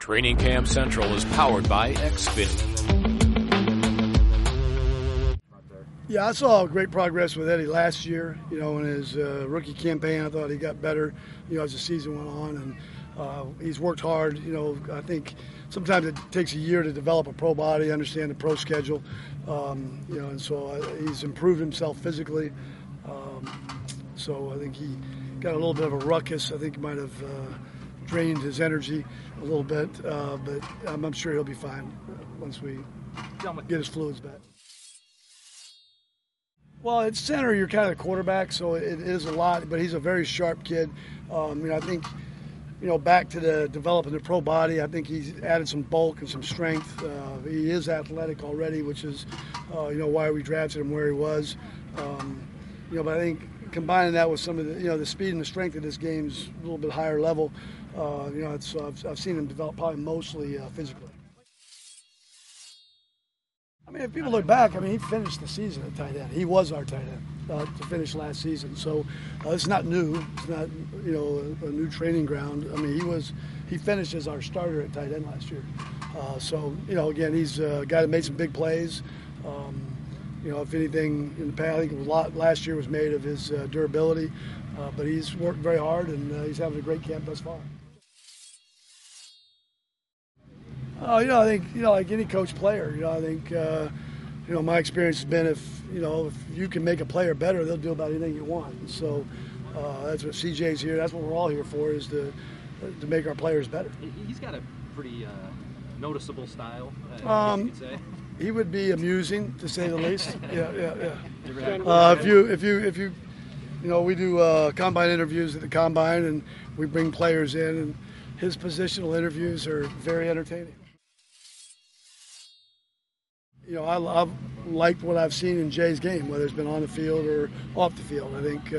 Training Camp Central is powered by XFIT. Yeah, I saw great progress with Eddie last year. In his rookie campaign, I thought he got better, as the season went on. And he's worked hard. I think sometimes it takes a year to develop a pro body, understand the pro schedule. And so he's improved himself physically. So I think he got a little bit of a ruckus. I think he might have drained his energy a little bit, but I'm sure he'll be fine once we get his fluids back. Well, at center, you're kind of the quarterback, so it is a lot, but he's a very sharp kid. I think, back to the developing the pro body, I think he's added some bulk and some strength. He is athletic already, which is, why we drafted him where he was. But I think combining that with some of the, the speed and the strength of this game's a little bit higher level. I've seen him develop probably mostly physically. If people look back, he finished the season at tight end. He was our tight end to finish last season. So it's not new. It's not, a new training ground. He finished as our starter at tight end last year. Again, he's a guy that made some big plays. If anything in the past, I think a lot last year was made of his durability. But he's worked very hard, and he's having a great camp thus far. I think, like any coach player, I think, my experience has been if you can make a player better, they'll do about anything you want. And so that's what CJ's here. That's what we're all here for, is to make our players better. He's got a pretty noticeable style, you could say. He would be amusing, to say the least. Yeah. If you we do combine interviews at the combine, and we bring players in, and his positional interviews are very entertaining. I've liked what I've seen in Jay's game, whether it's been on the field or off the field. I think,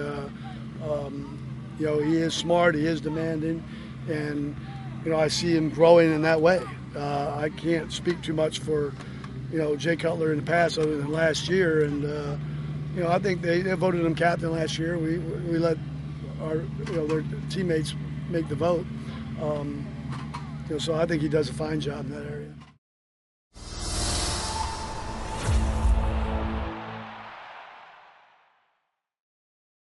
he is smart, he is demanding, and, I see him growing in that way. I can't speak too much for, Jay Cutler in the past other than last year, and, I think they voted him captain last year. We let their teammates make the vote. So I think he does a fine job in that area.